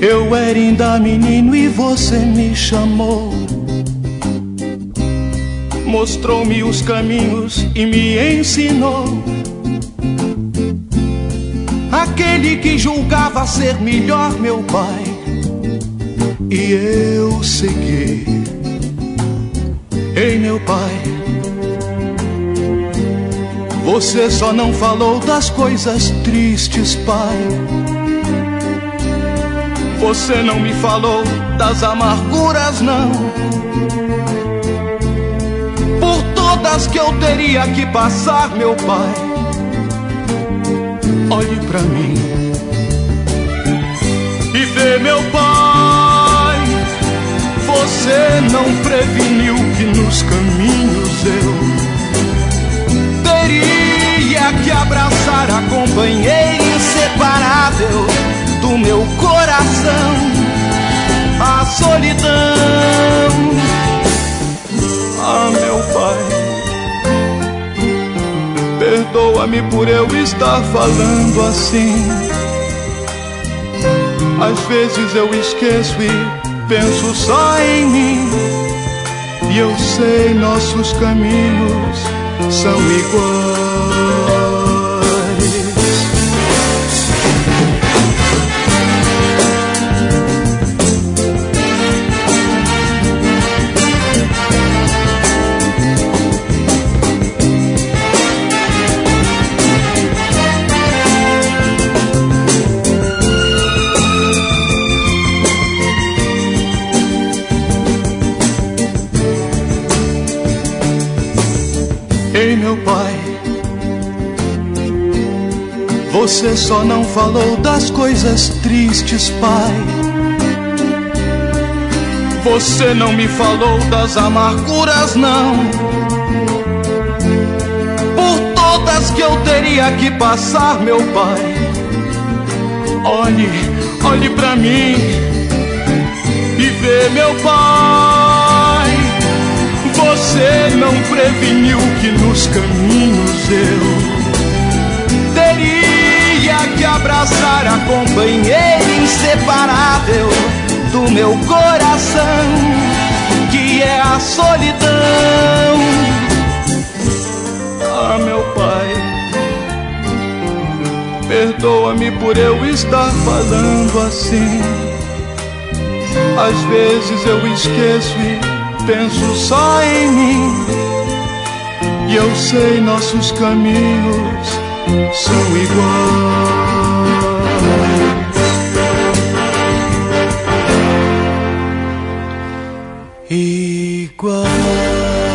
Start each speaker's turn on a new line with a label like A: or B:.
A: Eu era ainda menino e você me chamou, mostrou-me os caminhos e me ensinou. Aquele que julgava ser melhor, meu pai, e eu segui. Ei, meu pai, você só não falou das coisas tristes, pai. Você não me falou das amarguras, não. Por todas que eu teria que passar, meu pai, olhe pra mim e vê, meu pai. Você não preveniu que nos caminhos eu teria que abraçar a companheira inseparável do meu coração, a solidão. Ah, meu pai, perdoa-me por eu estar falando assim. Às vezes eu esqueço e penso só em mim, e eu sei nossos caminhos são iguais. Ei, meu pai, você só não falou das coisas tristes, pai. Você não me falou das amarguras, não. Por todas que eu teria que passar, meu pai, olhe pra mim e vê, meu pai. Você não preveniu que nos caminhos eu teria que abraçar a companheira inseparável do meu coração, que é a solidão. Ah, meu pai, perdoa-me por eu estar falando assim. Às vezes eu esqueço e penso só em mim, e eu sei nossos caminhos são iguais. Iguais.